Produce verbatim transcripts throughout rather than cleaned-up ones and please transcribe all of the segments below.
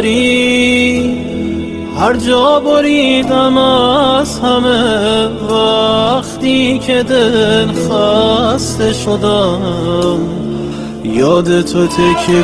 داری، هر جا بریدم از همه. وقتی که دل خسته شدم یاد تو تکیه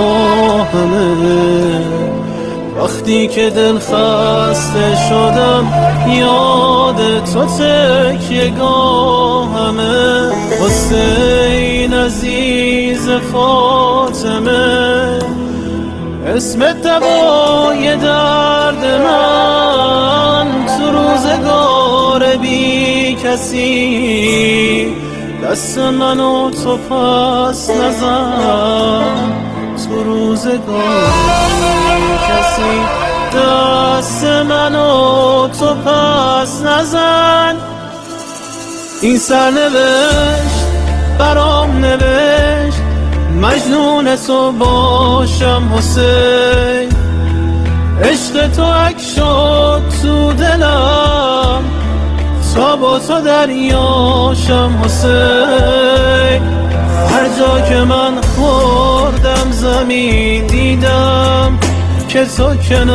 گاهمه. وقتی که دل خسته شدم یاد تو تکیه گاهمه. حسین عزیز فاطمه، اسم دوای درد من. تو روزگار بی کسی دست منو تو پس نزن. تو روزگار بی کسی دست منو تو پس نزن. این سرنوشت برام نوشت مجنون تو باشم حسین. عشق تو اک شد تو دلم تا با تو دریاشم حسین. هر جا که من خوردم زمین دیدم که تو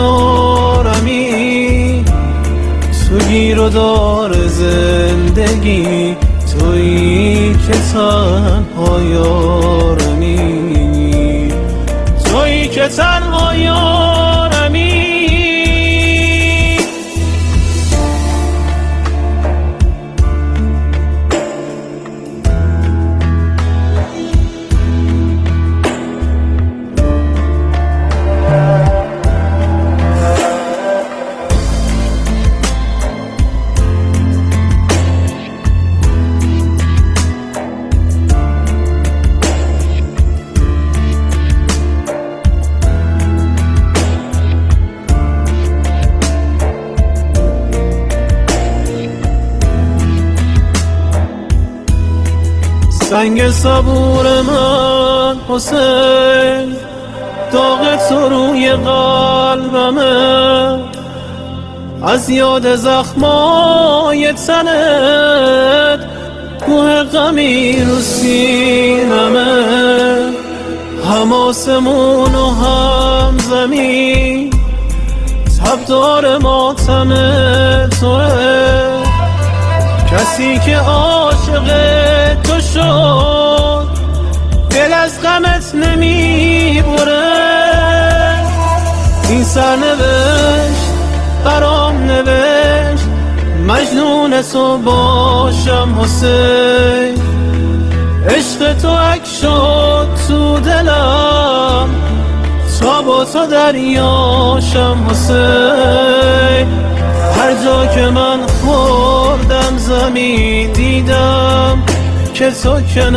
کنارمی. تو گیر و دار زندگی تویی که تنها یارمی. تویی که تنها یارمی. سنگ صبور من حسین، داغ تو روی قلبمه. از یاد زخمای تنت کوه غمی رو سینمه. هم آسمون و هم زمین تبدار ماتم توه. کسی که عاشق تو شد دل از غمت نمیبره. این سرنوشت برام نوشت مجنون تو باشم حسین. عشق تو اک شد تو دلم تا با تو دریاشم حسین. هر جا که من خوردم زمین دیدم که تو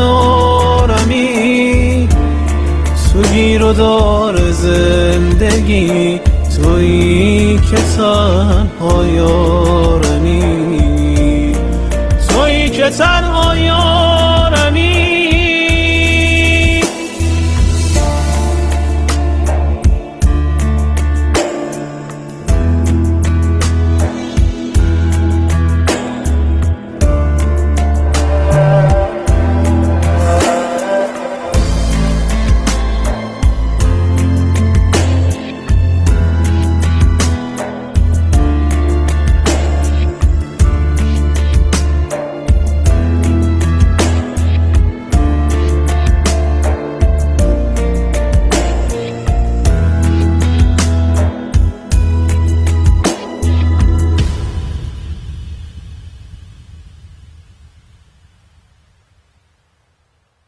کنارمی. تو گیر و دار زندگی تویی که تنها یارمی. تویی که تنها یارمی.